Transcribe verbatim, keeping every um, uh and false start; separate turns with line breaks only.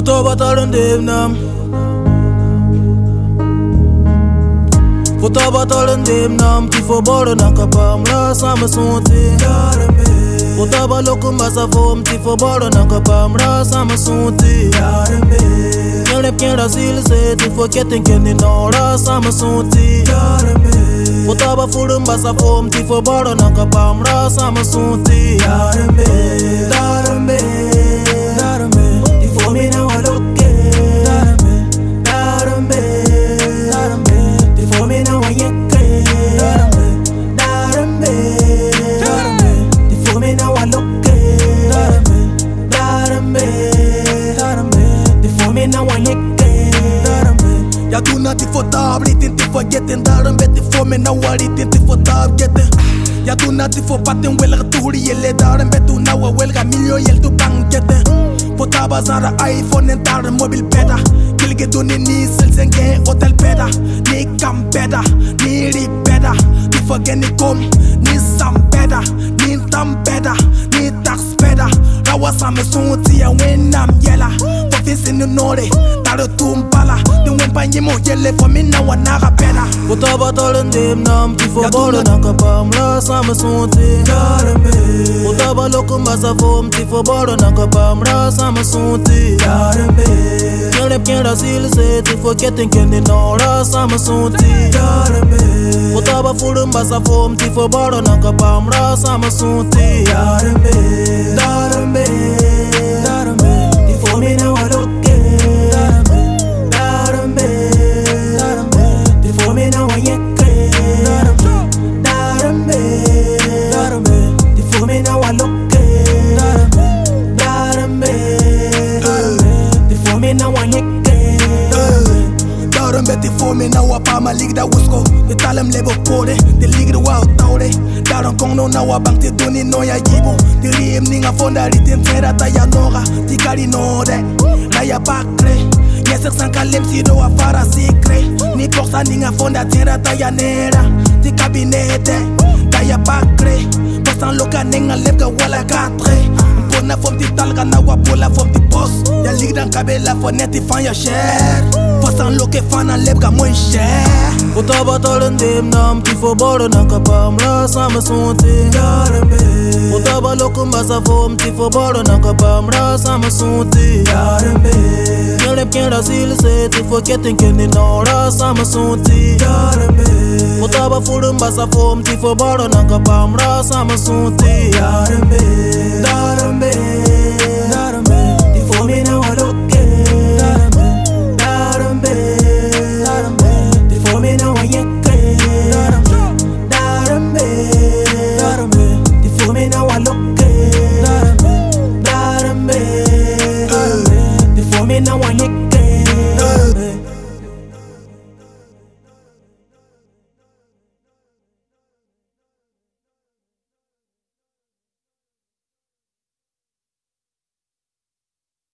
Foto batalın demnam Foto batalın demnam Tifo boro nakapam rasa masunti Foto balokum basa fom Tifo boro nakapam rasa masunti Nyalep kien rasil se Tifo keten kendi no rasa masunti Foto ba fulum basa fom Tifo boro nakapam rasa masunti Darambe Darambe Darambe Tifo mina waloke Darambe Darambe Darambe Tifo mina wayeke Darambe Darambe Darambe Tifo mina waloke Darambe Darambe Darambe Tifo mina wayeke Darambe
Ya do not for tab, written to forgetting Darambe Tifo mina waritin tifo tab getting Ya do not for patten welga turi yelle Darambe tu nawa welga milyo yel tu bankete Potaba zara iPhone en tar mobile beta Kilge doni ni selzenge hotel beta Ni kam beta, ni ri beta Ni forgeni kom, ni sam beta Ni tam beta, ni tax beta Rawa same sunti ya wenam yela Fofisi ni nore, taro tumbala Di wempa nyimo yele for mi na wanaga beta
Foto batalın demnam Tifo boro nakapam rasa masunti Foto balokum basa fom Tifo boro nakapam rasa masunti Nyalep kien rasil se Tifo keten kendi no rasa masunti Foto ba fulum basa fom Tifo boro nakapam rasa masunti Darambe Darambe Darambe Tifo mina waloke Darambe Darambe Darambe Tifo mina wayeke Darambe Darambe Darambe Tifo mina waloke Darambe Darambe Darambe Tifo mina wayeke
Darambe tifo mina wapama ligda wusko De talem lebo pode, de ligda wa taude Daron kong no na wabang te doni no ya yibo De riem ninga fonda ritin tera ta ya noga Ti kari no de, na ya bakre Nyesek sanka lem si do afara sikre Ni boksa ninga fonda tera ta ya nera Ti kabinete, ta ya bakre Bosan loka ninga lepka wala katre Mpona fom ti talga na wapola fom ti boss Ya ligdan kabela foneti fan ya share Bosan loke fana lepka mwen share
Foto batalın demnam Tifo boro nakapam rasa masunti Foto balokum basa fom Tifo boro nakapam rasa masunti Nyalep kien rasil se Tifo keten kendi no rasa masunti Foto ba fulum basa fom Tifo boro nakapam rasa masunti